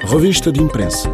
Revista de imprensa.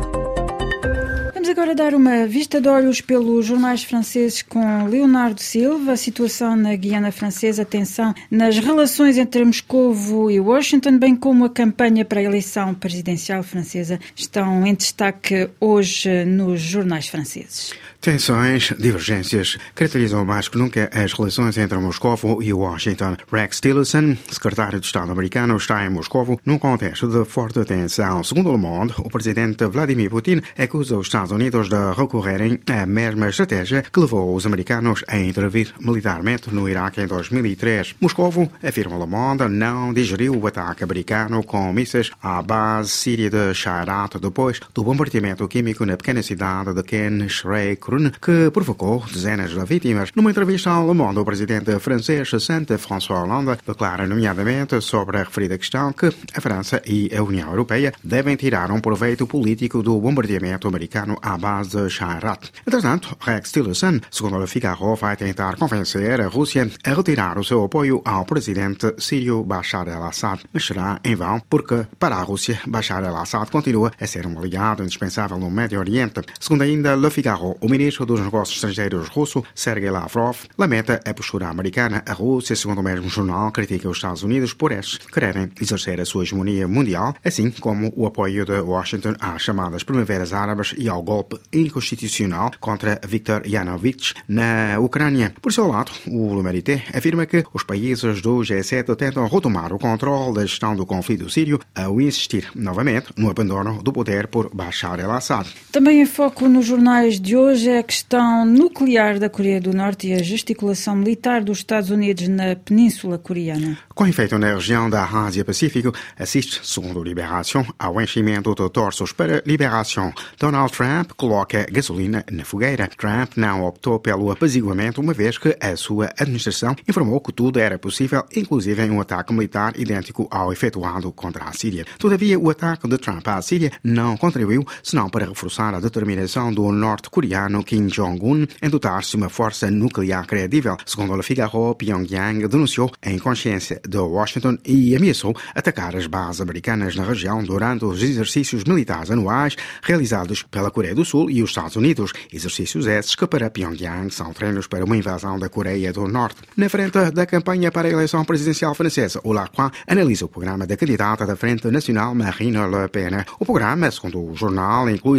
Vamos agora dar uma vista de olhos pelos jornais franceses com Leonardo Silva. A situação na Guiana Francesa, tensão nas relações entre Moscovo e Washington, bem como a campanha para a eleição presidencial francesa, estão em destaque hoje nos jornais franceses. Tensões, divergências caracterizam mais que nunca as relações entre Moscovo e Washington. Rex Tillerson, secretário de Estado americano, está em Moscovo num contexto de forte tensão. Segundo Le Monde, o presidente Vladimir Putin acusa os Estados Unidos de recorrerem à mesma estratégia que levou os americanos a intervir militarmente no Iraque em 2003. Moscovo, afirma Le Monde, não digeriu o ataque americano com mísseis à base síria de Shayrat depois do bombardeamento químico na pequena cidade de Ken Shrek, que provocou dezenas de vítimas. Numa entrevista ao Le Monde, o presidente francês François Hollande declara nomeadamente sobre a referida questão que a França e a União Europeia devem tirar um proveito político do bombardeamento americano à base de Shayrat. Entretanto, Rex Tillerson, segundo Le Figaro, vai tentar convencer a Rússia a retirar o seu apoio ao presidente sírio Bashar al-Assad, mas será em vão porque, para a Rússia, Bashar al-Assad continua a ser um aliado indispensável no Médio Oriente. Segundo ainda Le Figaro, o ministro dos Negócios Estrangeiros russo, Sergei Lavrov, lamenta a postura americana. A Rússia, segundo o mesmo jornal, critica os Estados Unidos por estes quererem exercer a sua hegemonia mundial, assim como o apoio de Washington às chamadas Primaveras Árabes e ao golpe inconstitucional contra Viktor Yanukovych na Ucrânia. Por seu lado, o L'Humanité afirma que os países do G7 tentam retomar o controle da gestão do conflito sírio ao insistir novamente no abandono do poder por Bashar al-Assad. Também em foco nos jornais de hoje é a questão nuclear da Coreia do Norte e a gesticulação militar dos Estados Unidos na Península Coreana. Com efeito na região da Ásia-Pacífico, assiste, segundo Libération, ao enchimento de torsos para Libération. Donald Trump coloca gasolina na fogueira. Trump não optou pelo apaziguamento, uma vez que a sua administração informou que tudo era possível, inclusive um ataque militar idêntico ao efetuado contra a Síria. Todavia, o ataque de Trump à Síria não contribuiu, senão para reforçar a determinação do norte-coreano Kim Jong-un em dotar-se de uma força nuclear credível. Segundo Le Figaro, Pyongyang denunciou a inconsciência de Washington e ameaçou atacar as bases americanas na região durante os exercícios militares anuais realizados pela Coreia do Sul e os Estados Unidos. Exercícios esses que para Pyongyang são treinos para uma invasão da Coreia do Norte. Na frente da campanha para a eleição presidencial francesa, o Lacroix analisa o programa da candidata da Frente Nacional Marine Le Pen. O programa, segundo o jornal, inclui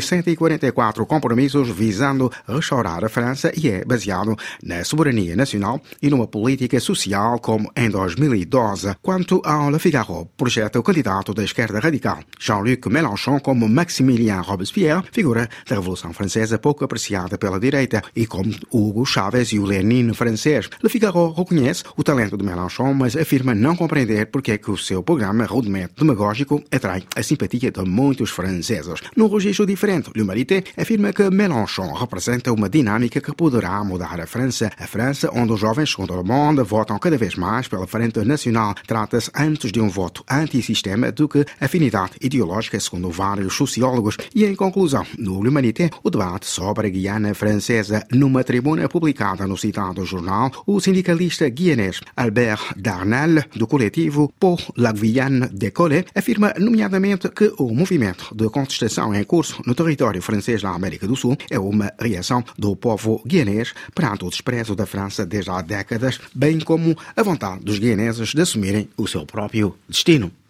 144 compromissos visando restaurar a França e é baseado na soberania nacional e numa política social como em 2012. Quanto ao Le Figaro, projeta o candidato da esquerda radical, Jean-Luc Mélenchon, como Maximilien Robespierre, figura da Revolução Francesa pouco apreciada pela direita, e como Hugo Chávez e o Lénine francês. Le Figaro reconhece o talento de Mélenchon, mas afirma não compreender porque é que o seu programa rudemente demagógico atrai a simpatia de muitos franceses. Num registro diferente, L'Humanité afirma que Mélenchon representa uma dinâmica que poderá mudar a França, onde os jovens, segundo Le Monde, votam cada vez mais pela Frente Nacional. Trata-se antes de um voto antissistema do que afinidade ideológica, segundo vários sociólogos. E em conclusão, no L'Humanité, o debate sobre a Guiana Francesa. Numa tribuna publicada no citado jornal, o sindicalista guianês Albert Darnel, do coletivo Pour la Guyane décollée, afirma nomeadamente que o movimento de contestação em curso no território francês da América do Sul é uma reação do povo guianês perante o desprezo da França desde há décadas, bem como a vontade dos guianeses de assumirem o seu próprio destino.